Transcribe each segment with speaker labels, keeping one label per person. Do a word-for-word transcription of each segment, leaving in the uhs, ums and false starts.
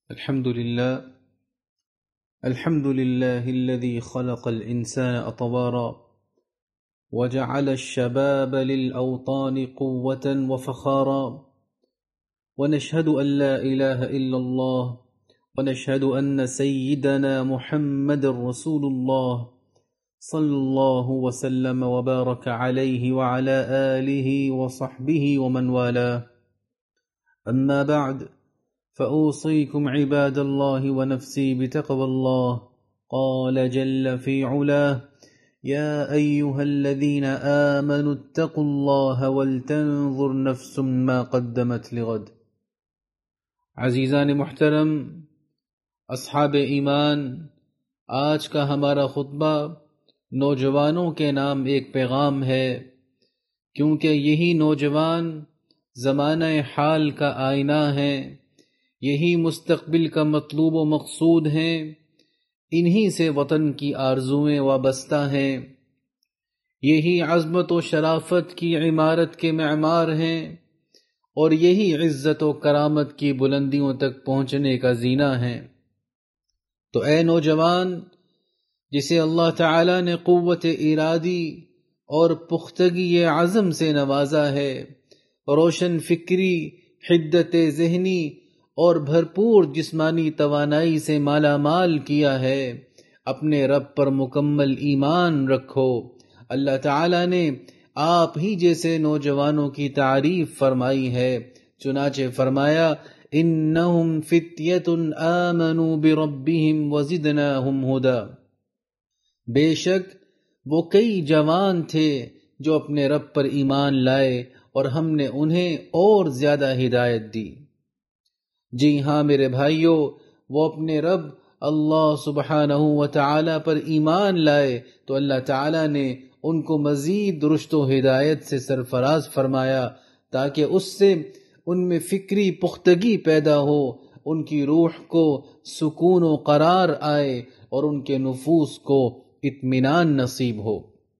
Speaker 1: الحمد لله الحمد لله الذي خلق الإنسان أطوارا وجعل الشباب للأوطان قوة وفخارا، ونشهد أن لا إله إلا الله، ونشهد أن سيدنا محمد رسول الله صلى الله وسلم وبارك عليه وعلى آله وصحبه ومن والاه. أما بعد، فأوصيكم عباد الله ونفسي بتقوى الله. قال جل في علاه: يا أيها الذين آمنوا اتقوا الله ولتنظر نفس ما قدمت لغد. عزیزان محترم، اصحاب ایمان، آج کا ہمارا خطبہ نوجوانوں کے نام ایک پیغام ہے، کیونکہ یہی نوجوان زمانہ حال کا آئینہ ہیں، یہی مستقبل کا مطلوب و مقصود ہیں، انہی سے وطن کی آرزوئیں وابستہ ہیں، یہی عظمت و شرافت کی عمارت کے معمار ہیں، اور یہی عزت و کرامت کی بلندیوں تک پہنچنے کا زینہ ہیں۔ تو اے نوجوان، جسے اللہ تعالی نے قوت ارادی اور پختگی عزم سے نوازا ہے، روشن فکری، حدت ذہنی اور بھرپور جسمانی توانائی سے مالا مال کیا ہے، اپنے رب پر مکمل ایمان رکھو۔ اللہ تعالی نے آپ ہی جیسے نوجوانوں کی تعریف فرمائی ہے، چنانچہ فرمایا: انہم فتیۃ آمنوا بربہم وزدناہم ھدی۔ بے شک وہ کئی جوان تھے جو اپنے رب پر ایمان لائے اور ہم نے انہیں اور زیادہ ہدایت دی۔ جی ہاں میرے بھائیوں، وہ اپنے رب اللہ سبحانہ و تعالی پر ایمان لائے تو اللہ تعالی نے ان کو مزید رشد و ہدایت سے سرفراز فرمایا، تاکہ اس سے ان میں فکری پختگی پیدا ہو، ان کی روح کو سکون و قرار آئے اور ان کے نفوس کو اطمینان نصیب ہو۔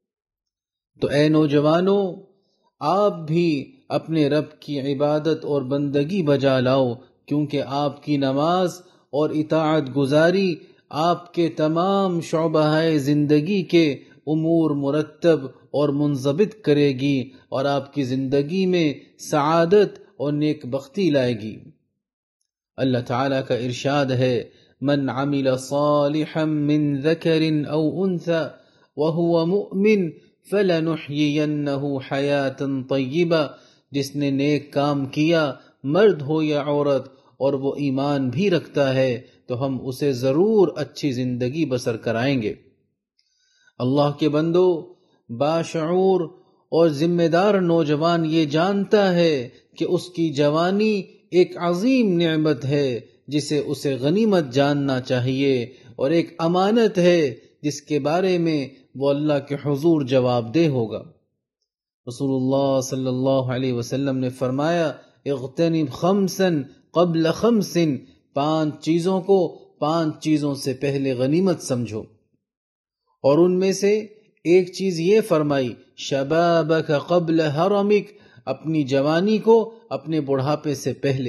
Speaker 1: تو اے نوجوانوں، آپ بھی اپنے رب کی عبادت اور بندگی بجا لاؤ، کیونکہ آپ کی نماز اور اطاعت گزاری آپ کے تمام شعبہ زندگی کے امور مرتب اور منضبط کرے گی اور آپ کی زندگی میں سعادت اور نیک بختی لائے گی۔ اللہ تعالیٰ کا ارشاد ہے: من عمل صالحا من ذکر او انثى وهو مؤمن فلنحيينه حیاتا طیبہ۔ جس نے نیک کام کیا، مرد ہو یا عورت، اور وہ ایمان بھی رکھتا ہے تو ہم اسے ضرور اچھی زندگی بسر کرائیں گے۔ اللہ کے بندو، باشعور اور ذمہ دار نوجوان یہ جانتا ہے کہ اس کی جوانی ایک عظیم نعمت ہے جسے اسے غنیمت جاننا چاہیے، اور ایک امانت ہے جس کے بارے میں وہ اللہ کے حضور جواب دہ ہوگا۔ رسول اللہ صلی اللہ علیہ وسلم نے فرمایا: اغتنم خمسا قبل خمس، پانچ چیزوں کو پانچ چیزوں سے پہلے غنیمت سمجھو۔ اور ان میں سے ایک چیز یہ فرمائی: شبابک قبل حرمک، اپنی جوانی کو اپنے بڑھاپے سے پہلے۔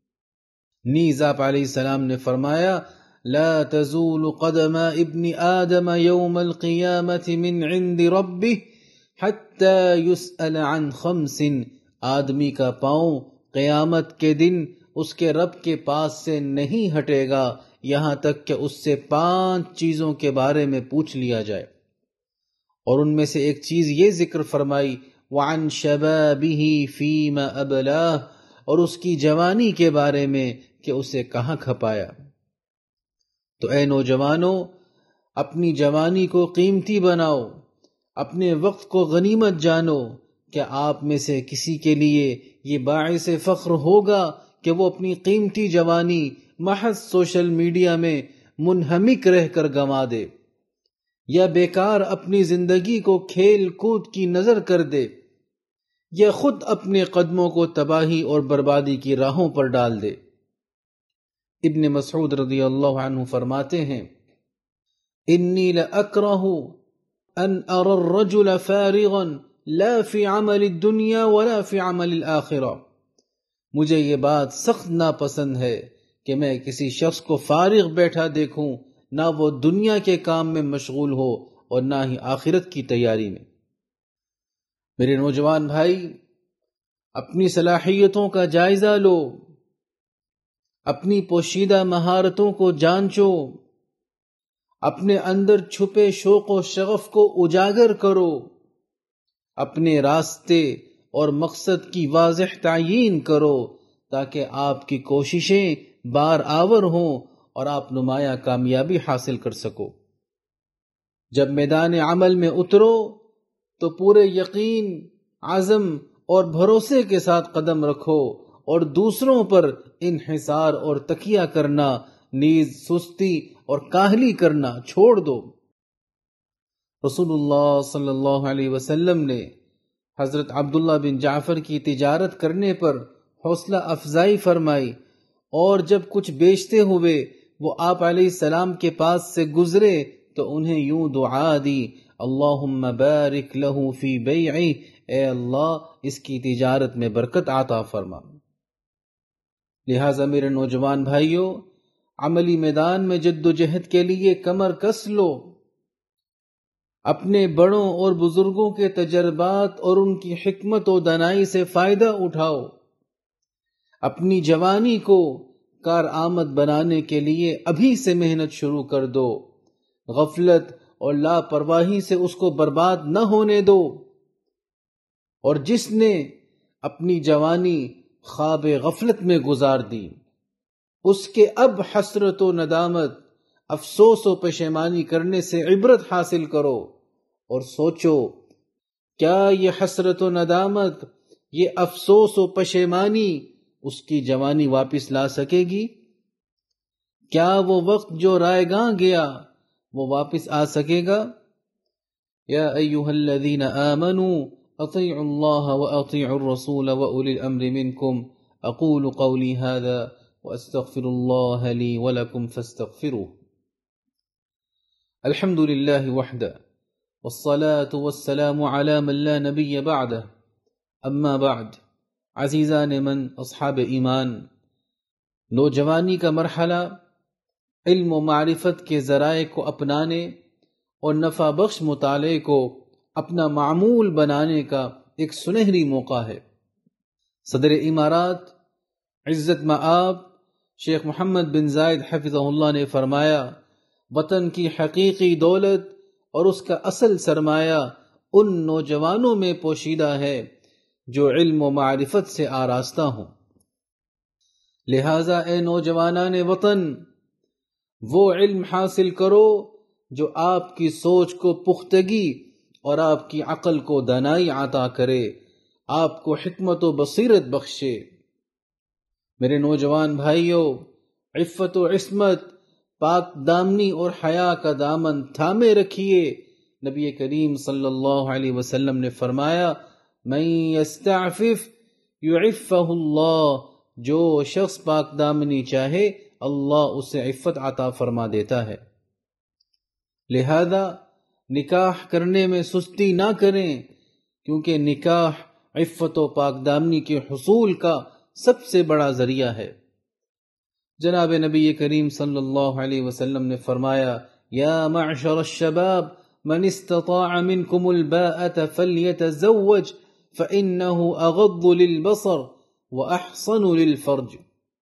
Speaker 1: نیز آپ علیہ السلام نے فرمایا: لا تزول قدم ابن آدم یوم القیامت من عند ربہ حتی یسأل عن خمس، آدمی کا پاؤں قیامت کے دن اس کے رب کے پاس سے نہیں ہٹے گا یہاں تک کہ اس سے پانچ چیزوں کے بارے میں پوچھ لیا جائے۔ اور ان میں سے ایک چیز یہ ذکر فرمائی: وعن شبابہ فیما ابلاہ، اور اس کی جوانی کے بارے میں کہ اسے کہاں کھپایا۔ تو اے نوجوانوں، اپنی جوانی کو قیمتی بناؤ، اپنے وقت کو غنیمت جانو۔ کہ آپ میں سے کسی کے لیے یہ باعث فخر ہوگا کہ وہ اپنی قیمتی جوانی محض سوشل میڈیا میں منہمک رہ کر گنوا دے، یا بیکار اپنی زندگی کو کھیل کود کی نظر کر دے، یا خود اپنے قدموں کو تباہی اور بربادی کی راہوں پر ڈال دے۔ ابن مسعود رضی اللہ عنہ فرماتے ہیں: انی لأکرہ ان ارى الرجل فارغا لا فی عمل الدنیا ولا فی عمل الآخرہ۔ مجھے یہ بات سخت ناپسند ہے کہ میں کسی شخص کو فارغ بیٹھا دیکھوں، نہ وہ دنیا کے کام میں مشغول ہو اور نہ ہی آخرت کی تیاری میں۔ میرے نوجوان بھائی، اپنی صلاحیتوں کا جائزہ لو، اپنی پوشیدہ مہارتوں کو جانچو، اپنے اندر چھپے شوق و شغف کو اجاگر کرو، اپنے راستے اور مقصد کی واضح تعیین کرو تاکہ آپ کی کوششیں بار آور ہوں اور آپ نمایاں کامیابی حاصل کر سکو۔ جب میدان عمل میں اترو تو پورے یقین، عزم اور بھروسے کے ساتھ قدم رکھو اور دوسروں پر انحصار اور تکیہ کرنا، نیز سستی اور کاہلی کرنا چھوڑ دو۔ رسول اللہ صلی اللہ علیہ وسلم نے حضرت عبداللہ بن جعفر کی تجارت کرنے پر حوصلہ افزائی فرمائی، اور جب کچھ بیچتے ہوئے وہ آپ علیہ السلام کے پاس سے گزرے تو انہیں یوں دعا دی، اللہم بارک لہ فی بیعی، اے اللہ اس کی تجارت میں برکت عطا فرما۔ لہٰذا میرے نوجوان بھائیوں، عملی میدان میں جد و جہد کے لیے کمر کس لو، اپنے بڑوں اور بزرگوں کے تجربات اور ان کی حکمت و دانائی سے فائدہ اٹھاؤ، اپنی جوانی کو کارآمد بنانے کے لیے ابھی سے محنت شروع کر دو، غفلت اور لاپرواہی سے اس کو برباد نہ ہونے دو۔ اور جس نے اپنی جوانی خواب غفلت میں گزار دی، اس کے اب حسرت و ندامت، افسوس و پشیمانی کرنے سے عبرت حاصل کرو اور سوچو، کیا یہ حسرت و ندامت، یہ افسوس و پشیمانی اس کی جوانی واپس لا سکے گی؟ کیا وہ وقت جو رائے گاں گیا وہ واپس آ سکے گا؟ یا ایھا الذین آمنوا اطیعوا اللہ واطیعوا الرسول واولی الامر منکم، اقول قولی ھذا واستغفر اللہ لی ولکم فاستغفروہ۔ الحمد للہ وحدہ والصلاة والسلام علی من لا نبی بعدہ، اما بعد۔ عزیزان من، اصحاب ایمان، نوجوانی کا مرحلہ علم و معرفت کے ذرائع کو اپنانے اور نفع بخش مطالعے کو اپنا معمول بنانے کا ایک سنہری موقع ہے۔ صدر امارات عزت مآب شیخ محمد بن زائد حفظہ اللہ نے فرمایا، وطن کی حقیقی دولت اور اس کا اصل سرمایہ ان نوجوانوں میں پوشیدہ ہے جو علم و معرفت سے آراستہ ہوں۔ لہٰذا اے نوجوانان وطن، وہ علم حاصل کرو جو آپ کی سوچ کو پختگی اور آپ کی عقل کو دانائی عطا کرے، آپ کو حکمت و بصیرت بخشے۔ میرے نوجوان بھائیوں، عفت و عصمت، پاک دامنی اور حیا کا دامن تھامے رکھیے۔ نبی کریم صلی اللہ علیہ وسلم نے فرمایا، من یستعفف یعفہ اللہ، جو شخص پاک دامنی چاہے اللہ اسے عفت عطا فرما دیتا ہے۔ لہذا نکاح کرنے میں سستی نہ کریں، کیونکہ نکاح عفت و پاک دامنی کے حصول کا سب سے بڑا ذریعہ ہے۔ جناب نبی کریم صلی اللہ علیہ وسلم نے فرمایا، یا معشر الشباب من استطاع منکم الباءة فلیتزوج فإنه اغض للبصر واحصن للفرج۔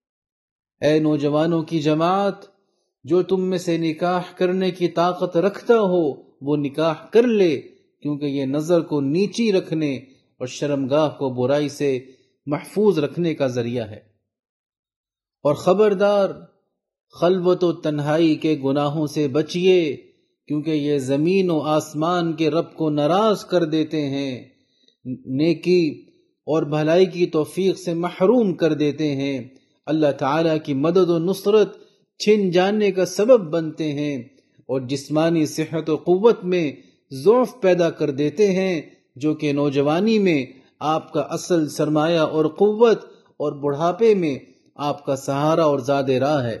Speaker 1: اے نوجوانوں کی جماعت، جو تم میں سے نکاح کرنے کی طاقت رکھتا ہو وہ نکاح کر لے، کیونکہ یہ نظر کو نیچی رکھنے اور شرمگاہ کو برائی سے محفوظ رکھنے کا ذریعہ ہے۔ اور خبردار، خلوت و تنہائی کے گناہوں سے بچیے، کیونکہ یہ زمین و آسمان کے رب کو ناراض کر دیتے ہیں، نیکی اور بھلائی کی توفیق سے محروم کر دیتے ہیں، اللہ تعالیٰ کی مدد و نصرت چھن جانے کا سبب بنتے ہیں، اور جسمانی صحت و قوت میں ضعف پیدا کر دیتے ہیں، جو کہ نوجوانی میں آپ کا اصل سرمایہ اور قوت، اور بڑھاپے میں آپ کا سہارا اور زاد راہ ہے۔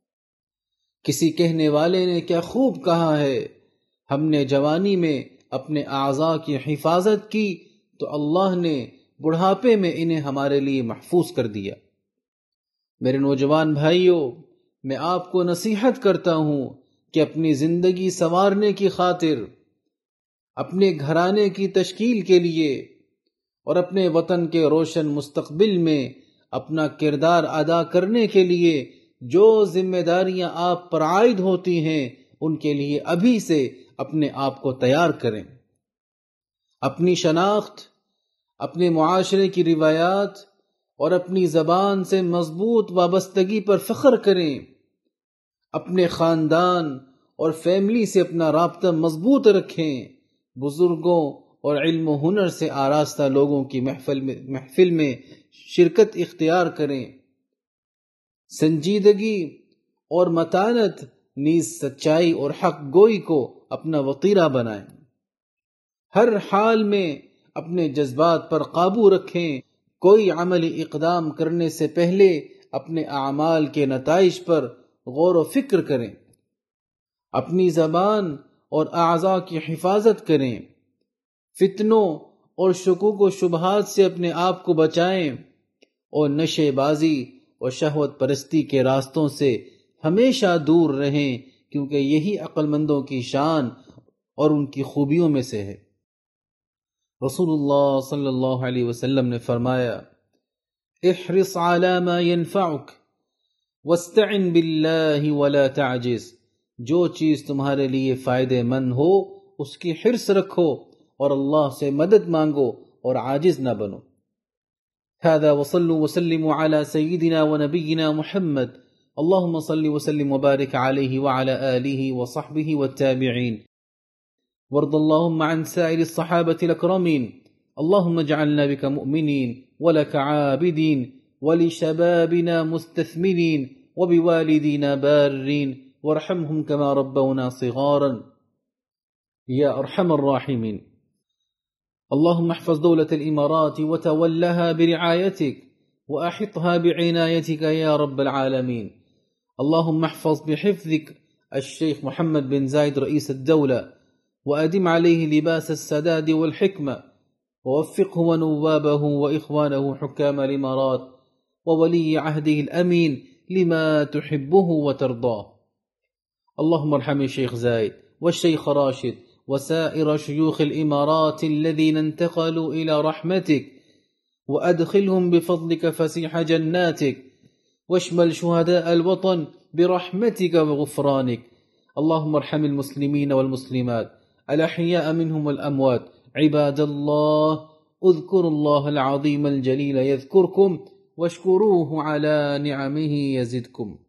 Speaker 1: کسی کہنے والے نے کیا خوب کہا ہے، ہم نے جوانی میں اپنے اعضاء کی حفاظت کی تو اللہ نے بڑھاپے میں انہیں ہمارے لیے محفوظ کر دیا۔ میرے نوجوان بھائیوں، میں آپ کو نصیحت کرتا ہوں کہ اپنی زندگی سنوارنے کی خاطر، اپنے گھرانے کی تشکیل کے لیے اور اپنے وطن کے روشن مستقبل میں اپنا کردار ادا کرنے کے لیے جو ذمہ داریاں آپ پر عائد ہوتی ہیں، ان کے لیے ابھی سے اپنے آپ کو تیار کریں۔ اپنی شناخت، اپنے معاشرے کی روایات اور اپنی زبان سے مضبوط وابستگی پر فخر کریں۔ اپنے خاندان اور فیملی سے اپنا رابطہ مضبوط رکھیں۔ بزرگوں اور علم و ہنر سے آراستہ لوگوں کی محفل میں محفل میں شرکت اختیار کریں۔ سنجیدگی اور متانت نیز سچائی اور حق گوئی کو اپنا وطیرہ بنائیں۔ ہر حال میں اپنے جذبات پر قابو رکھیں۔ کوئی عملی اقدام کرنے سے پہلے اپنے اعمال کے نتائج پر غور و فکر کریں۔ اپنی زبان اور اعضاء کی حفاظت کریں۔ فتنوں اور شکوک و شبہات سے اپنے آپ کو بچائیں اور نشے بازی اور شہوت پرستی کے راستوں سے ہمیشہ دور رہیں، کیونکہ یہی عقل مندوں کی شان اور ان کی خوبیوں میں سے ہے۔ رسول اللہ صلی اللہ علیہ وسلم نے فرمایا، احرص على ما ينفعك واستعن بالله ولا تعجز۔ جو چیز تمہارے لیے فائدہ مند ہو اس کی حرص رکھو اور اللہ سے مدد مانگو اور عاجز نہ بنو۔ هذا وصلوا وسلموا على سيدنا ونبينا محمد، اللهم صل وسلم وبارك عليه وعلى آله وصحبه والتابعين، وارض اللهم عن سائر الصحابة الأكرمين، اللهم اجعلنا بك مؤمنين ولك عابدين، ولشبابنا مستثمرين، وبوالدينا بارين، وارحمهم كما ربونا صغارا يا أرحم الراحمين۔ اللهم احفظ دولة الإمارات وتولها برعايتك وأحطها بعنايتك يا رب العالمين۔ اللهم احفظ بحفظك الشيخ محمد بن زايد رئيس الدولة، وأدم عليه لباس السداد والحكمة، ووفقه ونوابه وإخوانه حكام الإمارات وولي عهده الأمين لما تحبه وترضاه۔ اللهم ارحم الشيخ زايد والشيخ راشد وسائر شيوخ الإمارات الذين انتقلوا إلى رحمتك، وأدخلهم بفضلك فسيح جناتك، واشمل شهداء الوطن برحمتك وغفرانك۔ اللهم ارحم المسلمين والمسلمات الأحياء منهم والأموات۔ عباد الله، اذكروا الله العظيم الجليل يذكركم، واشكروه على نعمه يزدكم۔